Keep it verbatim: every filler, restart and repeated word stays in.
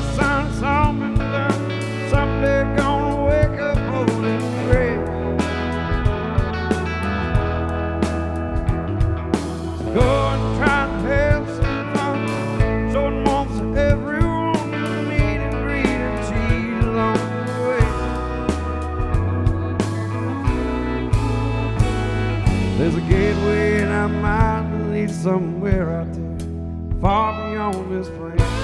son, saw me done. Someday gonna wake up old and gray. So go and try to have some fun, showing warmth to everyone you meet and greet and cheat along the way. There's a gateway in our mind that leads somewhere out there, far beyond this place.